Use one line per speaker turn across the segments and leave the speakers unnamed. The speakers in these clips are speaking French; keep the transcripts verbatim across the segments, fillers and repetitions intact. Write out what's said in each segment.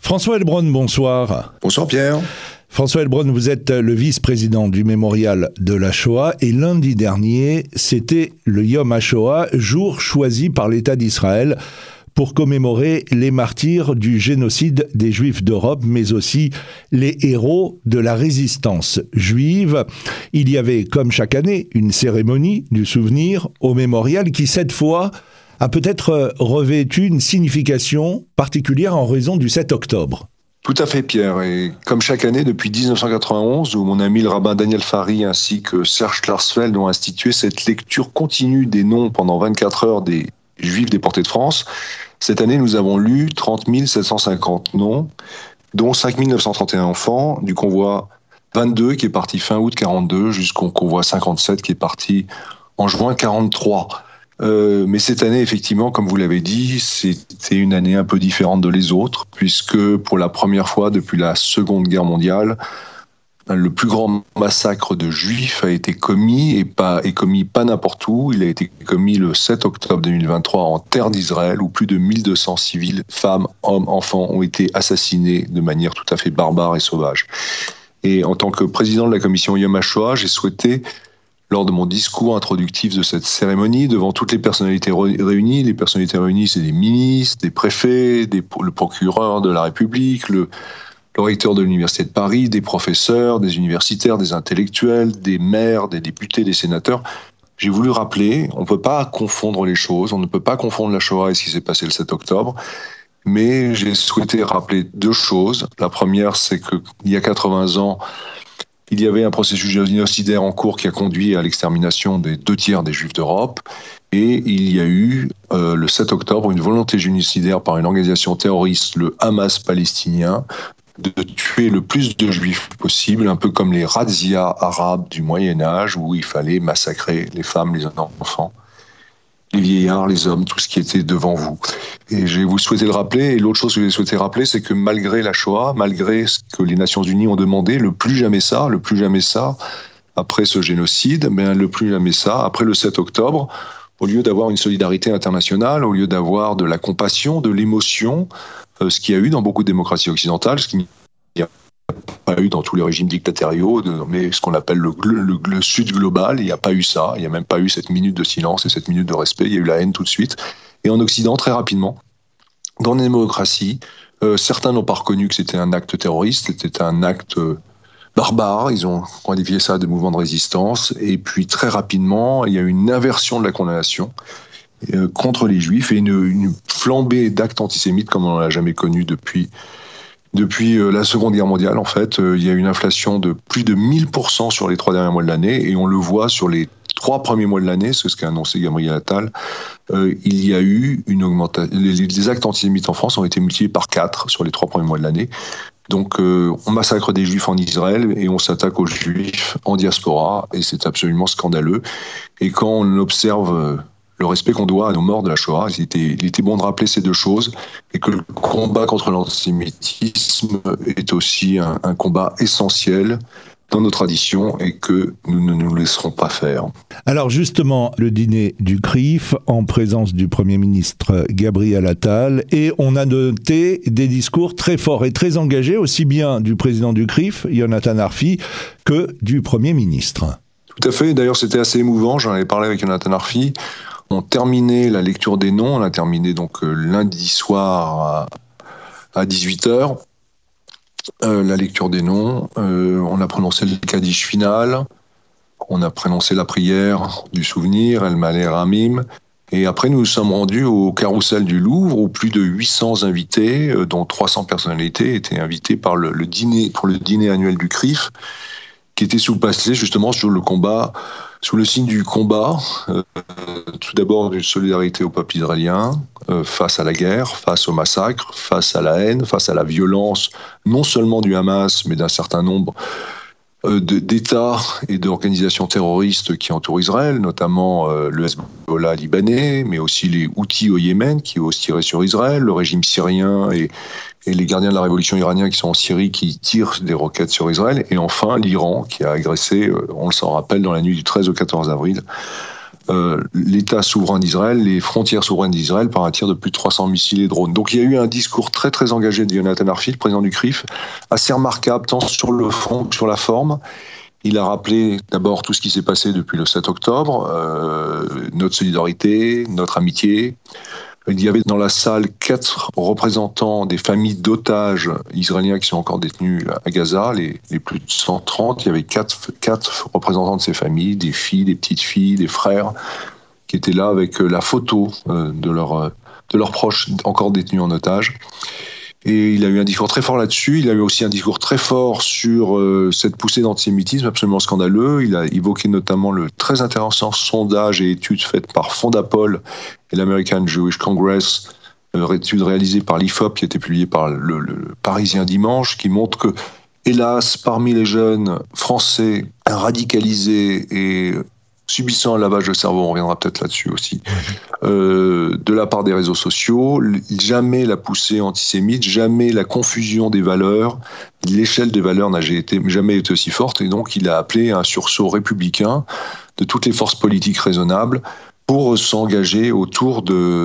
François Heilbronn, bonsoir.
Bonsoir Pierre.
François Heilbronn, vous êtes le vice-président du mémorial de la Shoah et lundi dernier, c'était le Yom HaShoah, jour choisi par l'État d'Israël pour commémorer les martyrs du génocide des Juifs d'Europe, mais aussi les héros de la résistance juive. Il y avait, comme chaque année, une cérémonie du souvenir au mémorial qui, cette fois, a peut-être revêtu une signification particulière en raison du sept octobre.
Tout à fait Pierre, et comme chaque année depuis dix-neuf cent quatre-vingt-onze, où mon ami le rabbin Daniel Fari ainsi que Serge Klarsfeld ont institué cette lecture continue des noms pendant vingt-quatre heures des Juifs déportés de France, cette année nous avons lu trente mille sept cent cinquante noms, dont cinq mille neuf cent trente et un enfants, du convoi vingt-deux qui est parti fin août quarante-deux jusqu'au convoi cinquante-sept qui est parti en juin quarante-trois. Euh, mais cette année, effectivement, comme vous l'avez dit, c'était une année un peu différente de les autres, puisque pour la première fois depuis la Seconde Guerre mondiale, le plus grand massacre de Juifs a été commis, et pas et commis pas n'importe où. Il a été commis le sept octobre deux mille vingt-trois en terre d'Israël, où plus de mille deux cents civils, femmes, hommes, enfants, ont été assassinés de manière tout à fait barbare et sauvage. Et en tant que président de la commission Yom HaShoah, j'ai souhaité, lors de mon discours introductif de cette cérémonie, devant toutes les personnalités réunies, les personnalités réunies, c'est des ministres, des préfets, des, le procureur de la République, le, le recteur de l'Université de Paris, des professeurs, des universitaires, des intellectuels, des maires, des députés, des sénateurs. J'ai voulu rappeler, on ne peut pas confondre les choses, on ne peut pas confondre la Shoah et ce qui s'est passé le sept octobre, mais j'ai souhaité rappeler deux choses. La première, c'est qu'il y a quatre-vingts ans, il y avait un processus génocidaire en cours qui a conduit à l'extermination des deux tiers des Juifs d'Europe. Et il y a eu, euh, le sept octobre, une volonté génocidaire par une organisation terroriste, le Hamas palestinien, de tuer le plus de Juifs possible, un peu comme les razzias arabes du Moyen-Âge, où il fallait massacrer les femmes, les enfants, les vieillards, les hommes, tout ce qui était devant vous. Et j'ai vous souhaité le rappeler. Et l'autre chose que j'ai souhaité rappeler, c'est que malgré la Shoah, malgré ce que les Nations Unies ont demandé, le plus jamais ça, le plus jamais ça, après ce génocide, ben le plus jamais ça, après le sept octobre, au lieu d'avoir une solidarité internationale, au lieu d'avoir de la compassion, de l'émotion, euh, ce qu'il y a eu dans beaucoup de démocraties occidentales, ce qu'il n'y a pas eu dans tous les régimes dictatoriaux, mais ce qu'on appelle le, le, le Sud global, il n'y a pas eu ça, il n'y a même pas eu cette minute de silence et cette minute de respect, il y a eu la haine tout de suite. Et en Occident, très rapidement, dans les démocraties, euh, certains n'ont pas reconnu que c'était un acte terroriste, c'était un acte euh, barbare, ils ont qualifié ça de mouvement de résistance, et puis très rapidement, il y a eu une inversion de la condamnation euh, contre les Juifs et une, une flambée d'actes antisémites comme on n'en a jamais connu depuis Depuis la Seconde Guerre mondiale, en fait, il y a une inflation de plus de mille pour cent sur les trois derniers mois de l'année, et on le voit sur les trois premiers mois de l'année, c'est ce qu'a annoncé Gabriel Attal, euh, il y a eu une augmentation. Les, les actes antisémites en France ont été multipliés par quatre sur les trois premiers mois de l'année. Donc, euh, on massacre des Juifs en Israël et on s'attaque aux Juifs en diaspora, et c'est absolument scandaleux. Et quand on observe euh, le respect qu'on doit à nos morts de la Shoah, il était, il était bon de rappeler ces deux choses, et que le combat contre l'antisémitisme est aussi un, un combat essentiel dans nos traditions et que nous ne nous laisserons pas faire.
Alors justement, le dîner du C R I F en présence du Premier ministre Gabriel Attal, et on a noté des discours très forts et très engagés, aussi bien du président du C R I F, Yonatan Arfi, que du Premier ministre.
Tout à fait, d'ailleurs c'était assez émouvant, j'en avais parlé avec Yonatan Arfi. On terminait la lecture des noms, on a terminé donc euh, lundi soir à, à dix-huit heures, euh, la lecture des noms, euh, on a prononcé le Kaddish final, on a prononcé la prière du souvenir, El Malé Ramim, et après nous nous sommes rendus au Carrousel du Louvre où plus de huit cents invités, euh, dont trois cents personnalités, étaient invités par le, le dîner, pour le dîner annuel du C R I F, qui était sous-passé justement sur le combat, sous le signe du combat, euh, tout d'abord d'une solidarité au peuple israélien, euh, face à la guerre, face au massacre, face à la haine, face à la violence, non seulement du Hamas, mais d'un certain nombre euh, de, d'États et d'organisations terroristes qui entourent Israël, notamment euh, le Hezbollah libanais, mais aussi les Houthis au Yémen, qui osent tirer sur Israël, le régime syrien et, et les gardiens de la révolution iranienne qui sont en Syrie, qui tirent des roquettes sur Israël, et enfin l'Iran, qui a agressé, euh, on s'en rappelle, dans la nuit du treize au quatorze avril, euh, l'État souverain d'Israël, les frontières souveraines d'Israël par un tir de plus de trois cents missiles et drones. Donc il y a eu un discours très très engagé de Yonatan Arfil, président du C R I F, assez remarquable tant sur le fond que sur la forme. Il a rappelé d'abord tout ce qui s'est passé depuis le sept octobre, euh, notre solidarité, notre amitié. Il y avait dans la salle quatre représentants des familles d'otages israéliens qui sont encore détenus à Gaza, les, les plus de cent trente. Il y avait quatre, quatre représentants de ces familles, des filles, des petites filles, des frères, qui étaient là avec la photo de, leur, de leurs proches encore détenus en otage. Et il a eu un discours très fort là-dessus. Il a eu aussi un discours très fort sur euh, cette poussée d'antisémitisme absolument scandaleux. Il a évoqué notamment le très intéressant sondage et étude faite par Fondapol et l'American Jewish Congress, euh, étude réalisée par l'I F O P qui a été publiée par le, le Parisien dimanche, qui montre que, hélas, parmi les jeunes français radicalisés et subissant un lavage de cerveau, on reviendra peut-être là-dessus aussi, euh, de la part des réseaux sociaux, jamais la poussée antisémite, jamais la confusion des valeurs, l'échelle des valeurs n'a jamais été aussi forte, et donc il a appelé un sursaut républicain de toutes les forces politiques raisonnables pour s'engager autour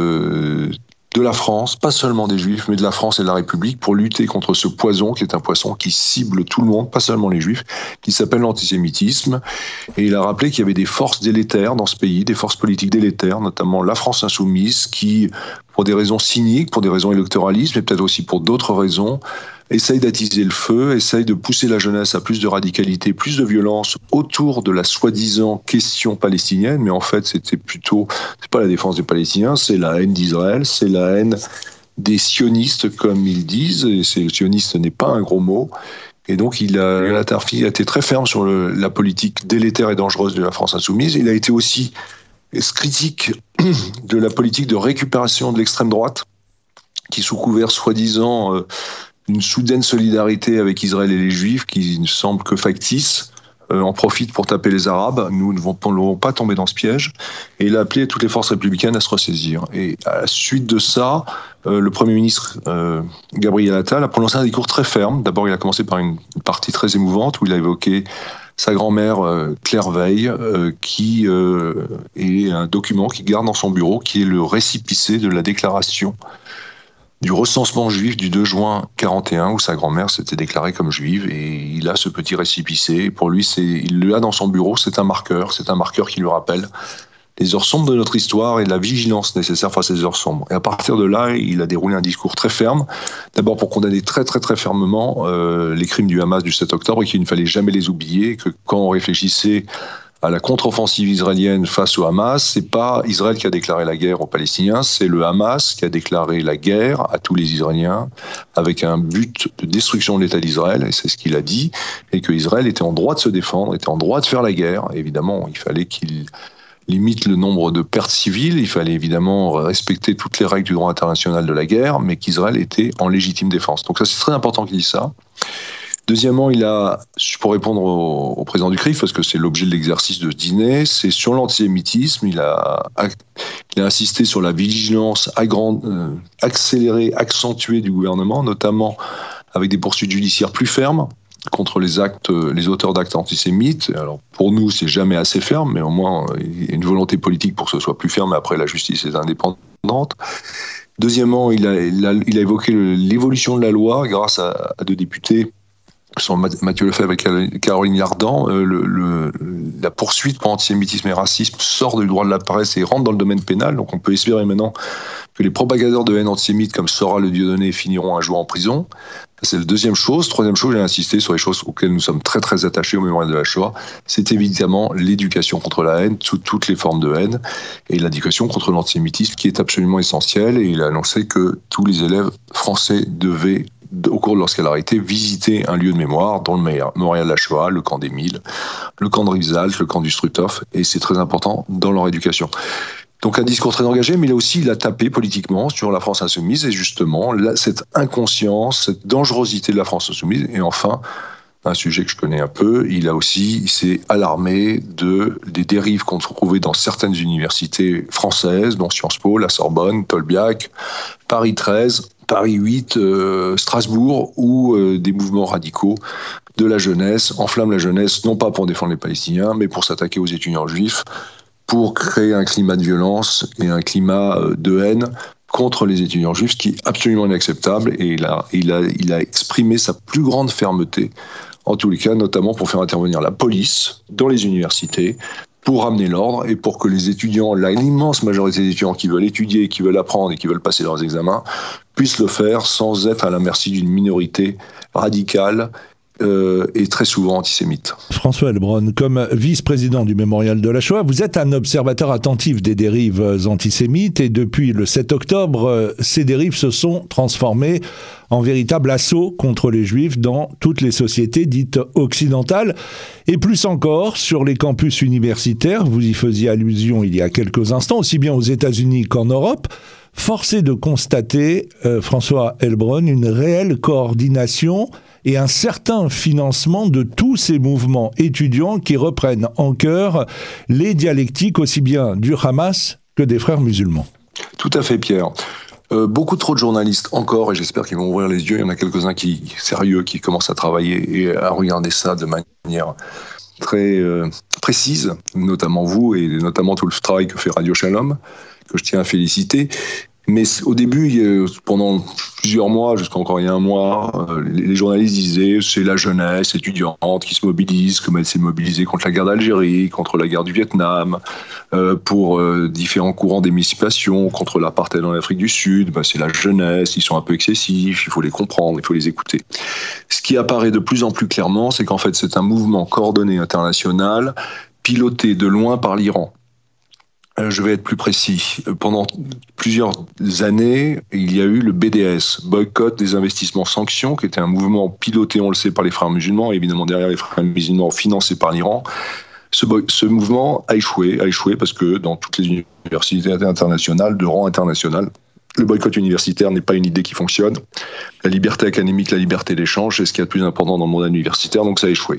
de, de la France, pas seulement des Juifs, mais de la France et de la République, pour lutter contre ce poison qui est un poison qui cible tout le monde, pas seulement les Juifs, qui s'appelle l'antisémitisme. Et il a rappelé qu'il y avait des forces délétères dans ce pays, des forces politiques délétères, notamment la France insoumise, qui, pour des raisons cyniques, pour des raisons électoralistes, mais peut-être aussi pour d'autres raisons, essaye d'attiser le feu, essaye de pousser la jeunesse à plus de radicalité, plus de violence autour de la soi-disant question palestinienne, mais en fait c'était plutôt, c'est pas la défense des Palestiniens, c'est la haine d'Israël, c'est la haine des sionistes comme ils disent, et c'est, sioniste n'est pas un gros mot, et donc il a, Yonatan Arfil a été très ferme sur le, la politique délétère et dangereuse de la France insoumise. Il a été aussi critique de la politique de récupération de l'extrême droite, qui sous couvert soi-disant euh, une soudaine solidarité avec Israël et les Juifs, qui ne semble que factice, euh, en profite pour taper les Arabes. Nous ne vont pas tomber dans ce piège. Et il a appelé toutes les forces républicaines à se ressaisir. Et à la suite de ça, euh, le Premier ministre euh, Gabriel Attal a prononcé un discours très ferme. D'abord, il a commencé par une partie très émouvante où il a évoqué sa grand-mère euh, Claire Veil, euh, qui euh, est un document qu'il garde dans son bureau, qui est le récépissé de la déclaration du recensement juif du deux juin quarante et un, où sa grand-mère s'était déclarée comme juive, et il a ce petit récépissé. Pour lui, c'est, il l'a dans son bureau, c'est un marqueur, c'est un marqueur qui lui rappelle les heures sombres de notre histoire et la vigilance nécessaire face à ces heures sombres. Et à partir de là, il a déroulé un discours très ferme, d'abord pour condamner très très très fermement euh, les crimes du Hamas du sept octobre, et qu'il ne fallait jamais les oublier, et que quand on réfléchissait à la contre-offensive israélienne face au Hamas, c'est pas Israël qui a déclaré la guerre aux Palestiniens, c'est le Hamas qui a déclaré la guerre à tous les Israéliens avec un but de destruction de l'État d'Israël, et c'est ce qu'il a dit, et que Israël était en droit de se défendre, était en droit de faire la guerre. Évidemment, il fallait qu'il limite le nombre de pertes civiles, il fallait évidemment respecter toutes les règles du droit international de la guerre, mais qu'Israël était en légitime défense. Donc ça, c'est très important qu'il dise ça. Deuxièmement, il a, pour répondre au, au président du C R I F, parce que c'est l'objet de l'exercice de ce dîner, c'est sur l'antisémitisme. Il a, il a insisté sur la vigilance agrand, euh, accélérée, accentuée du gouvernement, notamment avec des poursuites judiciaires plus fermes contre les actes, les auteurs d'actes antisémites. Alors pour nous, c'est jamais assez ferme, mais au moins il y a une volonté politique pour que ce soit plus ferme. Mais après, la justice est indépendante. Deuxièmement, il a, il a, il a évoqué l'évolution de la loi grâce à, à deux députés, sont Mathieu Lefebvre et Caroline Yardan. Euh, le, le, la poursuite pour antisémitisme et racisme sort du droit de la presse et rentre dans le domaine pénal. Donc on peut espérer maintenant que les propagateurs de haine antisémite comme Sora Le Dieudonné finiront un jour en prison. C'est la deuxième chose. Troisième chose, j'ai insisté sur les choses auxquelles nous sommes très très attachés au mémorial de la Shoah. C'est évidemment l'éducation contre la haine, sous toutes les formes de haine, et l'éducation contre l'antisémitisme qui est absolument essentielle. Et il a annoncé que tous les élèves français devaient, au cours de leur scolarité, visiter un lieu de mémoire, dont le mémorial de la Shoah, le camp d'Émile, le camp de Rivesaltes, le camp du Struthof, et c'est très important dans leur éducation. Donc un discours très engagé, mais là aussi il a tapé politiquement sur la France insoumise, et justement là, cette inconscience, cette dangerosité de la France insoumise. Et enfin, un sujet que je connais un peu, il a aussi, il s'est alarmé de, des dérives qu'on trouvait dans certaines universités françaises, dont Sciences Po, la Sorbonne, Tolbiac, Paris treize, Paris huit, euh, Strasbourg, où euh, des mouvements radicaux de la jeunesse enflamment la jeunesse, non pas pour défendre les Palestiniens, mais pour s'attaquer aux étudiants juifs, pour créer un climat de violence et un climat de haine contre les étudiants juifs, ce qui est absolument inacceptable. Et il a, il a, il a exprimé sa plus grande fermeté, en tous les cas, notamment pour faire intervenir la police dans les universités, pour ramener l'ordre et pour que les étudiants, l'immense majorité des étudiants qui veulent étudier, qui veulent apprendre et qui veulent passer leurs examens, puissent le faire sans être à la merci d'une minorité radicale euh, et très souvent antisémite.
François Heilbronn, comme vice-président du Mémorial de la Shoah, vous êtes un observateur attentif des dérives antisémites et depuis le sept octobre, ces dérives se sont transformées en véritable assaut contre les Juifs dans toutes les sociétés dites occidentales, et plus encore sur les campus universitaires, vous y faisiez allusion il y a quelques instants, aussi bien aux États-Unis qu'en Europe. Force est de constater, euh, François Heilbronn, une réelle coordination et un certain financement de tous ces mouvements étudiants qui reprennent en chœur les dialectiques aussi bien du Hamas que des frères musulmans.
Tout à fait, Pierre. Euh, beaucoup trop de journalistes encore, et j'espère qu'ils vont ouvrir les yeux, il y en a quelques-uns qui sérieux, qui commencent à travailler et à regarder ça de manière très euh, précise, notamment vous et notamment tout le travail que fait Radio Shalom, que je tiens à féliciter. Mais au début, pendant plusieurs mois, jusqu'à encore il y a un mois, les journalistes disaient c'est la jeunesse étudiante qui se mobilise, comme elle s'est mobilisée contre la guerre d'Algérie, contre la guerre du Vietnam, euh, pour euh, différents courants d'émancipation, contre l'apartheid en Afrique du Sud. Ben, c'est la jeunesse, ils sont un peu excessifs, il faut les comprendre, il faut les écouter. Ce qui apparaît de plus en plus clairement, c'est qu'en fait c'est un mouvement coordonné international, piloté de loin par l'Iran. Je vais être plus précis. Pendant plusieurs années, il y a eu le B D S, Boycott des investissements sanctions, qui était un mouvement piloté, on le sait, par les frères musulmans, et évidemment derrière les frères musulmans financé par l'Iran. Ce, ce mouvement a échoué, a échoué parce que dans toutes les universités internationales, de rang international, le boycott universitaire n'est pas une idée qui fonctionne. La liberté académique, la liberté d'échange, c'est ce qu'il y a de plus important dans le monde universitaire, donc ça a échoué.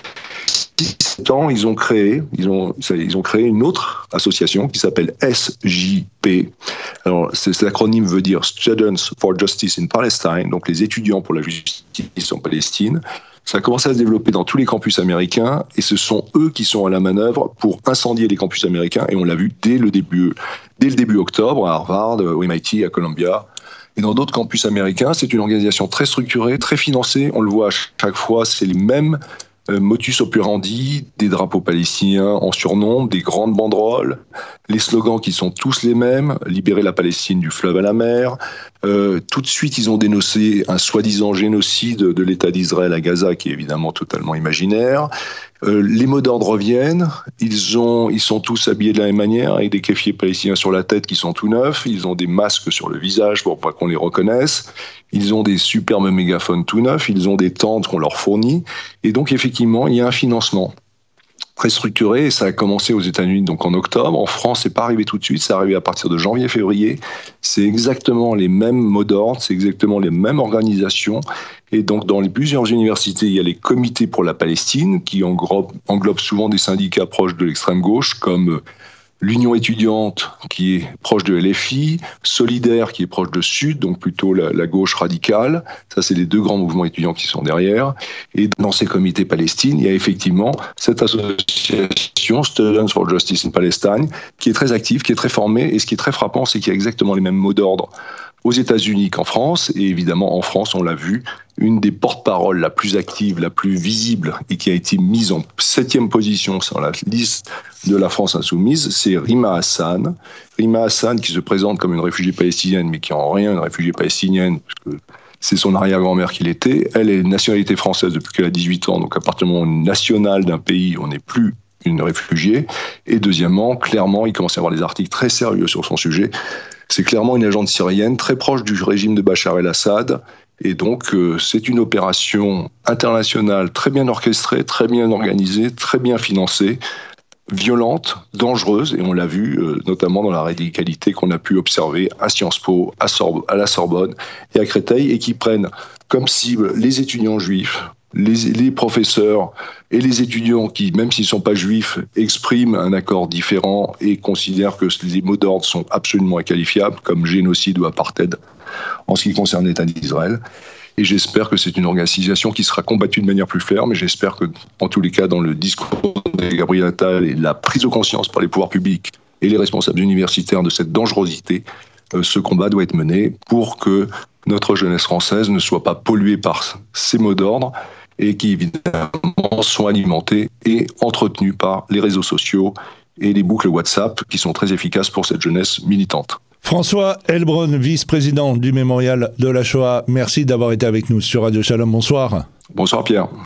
dix-sept ans, ils ont créé, ils ont, ils ont créé une autre association qui s'appelle S J P. Alors, cet acronyme veut dire Students for Justice in Palestine, donc les étudiants pour la justice en Palestine. Ça a commencé à se développer dans tous les campus américains et ce sont eux qui sont à la manœuvre pour incendier les campus américains et on l'a vu dès le début, dès le début octobre à Harvard, au M I T, à Columbia. Et dans d'autres campus américains, c'est une organisation très structurée, très financée. On le voit à chaque fois, c'est les mêmes Euh, motus operandi, des drapeaux palestiniens en surnombre, des grandes banderoles, les slogans qui sont tous les mêmes, libérer la Palestine du fleuve à la mer. Euh, tout de suite, ils ont dénoncé un soi-disant génocide de l'État d'Israël à Gaza, qui est évidemment totalement imaginaire. Euh, les mots d'ordre reviennent, ils, ont, ils sont tous habillés de la même manière, avec des kéfiers palestiniens sur la tête qui sont tout neufs, ils ont des masques sur le visage pour pas qu'on les reconnaisse, ils ont des superbes mégaphones tout neufs, ils ont des tentes qu'on leur fournit, et donc effectivement, il y a un financement très structuré, et ça a commencé aux États-Unis donc en octobre. En France, c'est pas arrivé tout de suite, c'est arrivé à partir de janvier-février. C'est exactement les mêmes mots d'ordre, c'est exactement les mêmes organisations. Et donc, dans les plusieurs universités, il y a les comités pour la Palestine, qui englobent, englobent souvent des syndicats proches de l'extrême gauche, comme l'Union étudiante, qui est proche de L F I, Solidaire, qui est proche de Sud, donc plutôt la, la gauche radicale. Ça, c'est les deux grands mouvements étudiants qui sont derrière. Et dans ces comités Palestine, il y a effectivement cette association Students for Justice in Palestine, qui est très active, qui est très formée. Et ce qui est très frappant, c'est qu'il y a exactement les mêmes mots d'ordre aux États-Unis qu'en France. Et évidemment, en France, on l'a vu, une des porte-paroles la plus active, la plus visible et qui a été mise en septième position sur la liste de la France insoumise, c'est Rima Hassan. Rima Hassan qui se présente comme une réfugiée palestinienne, mais qui en rien une réfugiée palestinienne, parce que c'est son arrière-grand-mère qui l'était. Elle est de nationalité française depuis qu'elle a dix-huit ans, donc à partir du moment national d'un pays, on n'est plus une réfugiée. Et deuxièmement, clairement, il commence à y avoir des articles très sérieux sur son sujet. C'est clairement une agente syrienne très proche du régime de Bachar el-Assad. Et donc, euh, c'est une opération internationale très bien orchestrée, très bien organisée, très bien financée, violente, dangereuse, et on l'a vu euh, notamment dans la radicalité qu'on a pu observer à Sciences Po, à, Sor- à la Sorbonne et à Créteil, et qui prennent comme cible les étudiants juifs, les, les professeurs et les étudiants qui, même s'ils ne sont pas juifs, expriment un accord différent et considèrent que les mots d'ordre sont absolument inqualifiables, comme génocide ou apartheid, en ce qui concerne l'État d'Israël. Et j'espère que c'est une organisation qui sera combattue de manière plus ferme. Et j'espère que, en tous les cas, dans le discours de Gabriel Attal et la prise de conscience par les pouvoirs publics et les responsables universitaires de cette dangerosité, euh, ce combat doit être mené pour que notre jeunesse française ne soit pas polluée par ces mots d'ordre et qui, évidemment, sont alimentés et entretenus par les réseaux sociaux et les boucles WhatsApp qui sont très efficaces pour cette jeunesse militante.
François Heilbronn, vice-président du Mémorial de la Shoah, merci d'avoir été avec nous sur Radio Shalom. Bonsoir.
Bonsoir Pierre.